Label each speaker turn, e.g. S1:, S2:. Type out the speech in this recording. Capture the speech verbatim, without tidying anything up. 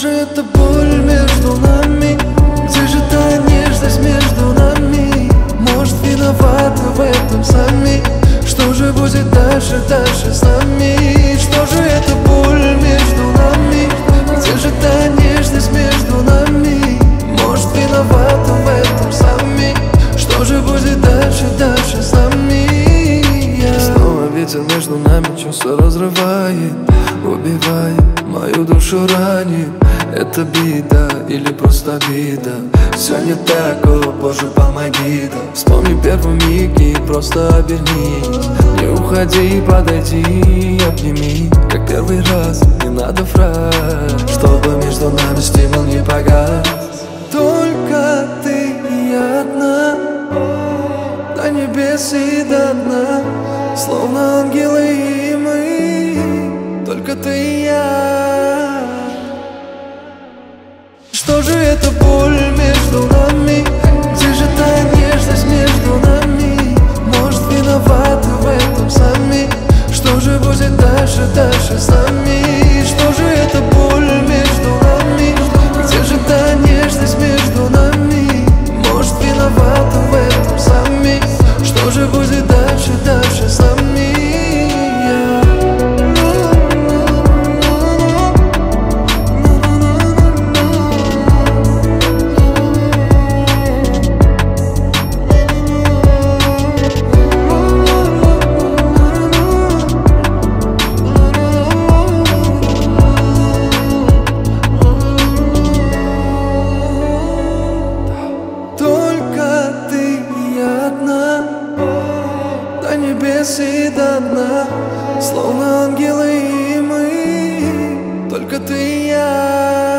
S1: же это боль между нами? Где же та нежность между нами? Может, виноваты в этом сами? Что же будет дальше, дальше с нами? Что же это боль между нами? Где же та нежность между нами? Может, виноваты в этом сами? Что же будет дальше, дальше с нами? Я... Снова ветер между нами чувства разрывает, убивает, мою душу ранит. Это беда или просто обида? Все не так, о боже, помоги, да. Вспомни первый миг и просто обернись. Не уходи, подойди, обними. Как первый раз, не надо фраз, чтобы между нами стимул не погас. Только ты и я одна, до небес и до дна, словно ангелы и мы. Только ты и я. Что же это боль между нами? Где же та нежность между нами? Может, виноваты в этом сами? Что же будет дальше, дальше с нами? Что же это боль между нами? Где же та нежность между нами? Может, виноваты в этом сами? Что же будет дальше, дальше с нами? До небес и до дна, словно ангелы и мы. Только ты и я.